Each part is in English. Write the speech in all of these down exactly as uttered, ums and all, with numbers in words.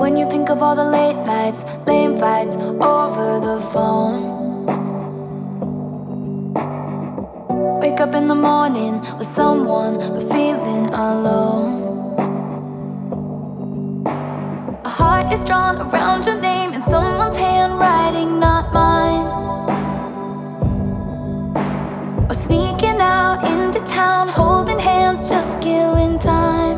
When you think of all the late nights, lame fights over the phone. Wake up in the morning with someone but feeling alone. A heart is drawn around your name in someone's handwriting, not mine. Or sneaking out into town, holding hands, just killing time.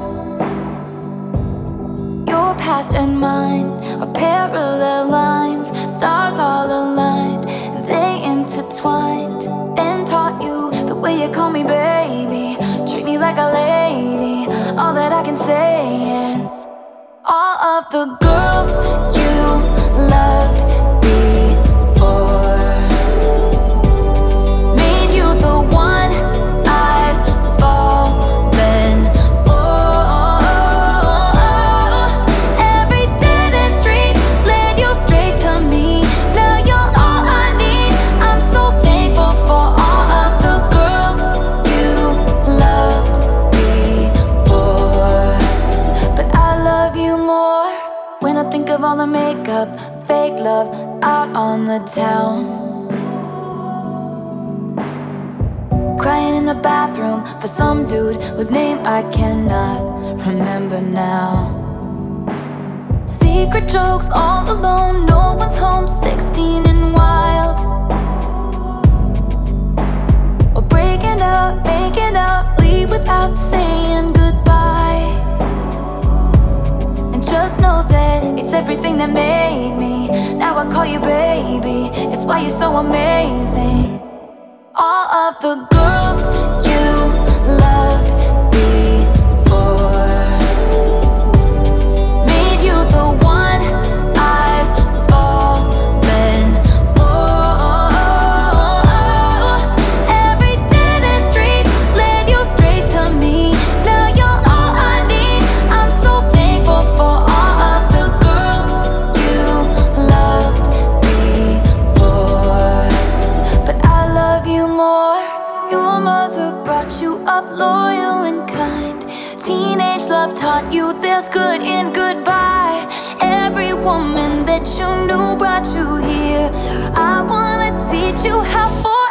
Your past and mine are parallel lines, stars all aligned, and they intertwined. And taught you the way you call me baby, treat me like a lady. All that I can say is, all of the girls you loved before made you the one I've fallen for. Every dead end street led you straight to me. Now you're all I need. I'm so thankful for all of the girls you loved before, but I love you more when I think of all the makeup, fake love out on the town. Crying in the bathroom for some dude whose name I cannot remember now. Secret jokes all alone, no one's home, sixteen and wild. Or breaking up, making up, leave without saying goodbye. And just know that it's everything that made me. Now I call you baby, it's why you're so amazing. All of the girls you loved before made you the one I've fallen for. Every dead end street led you straight to me. Now you're all I need. I'm so thankful for all of the girls you loved before, but I love you more. Your mother brought you up loyal and kind. Teenage love taught you there's good in goodbye. Every woman that you knew brought you here. I wanna teach you how for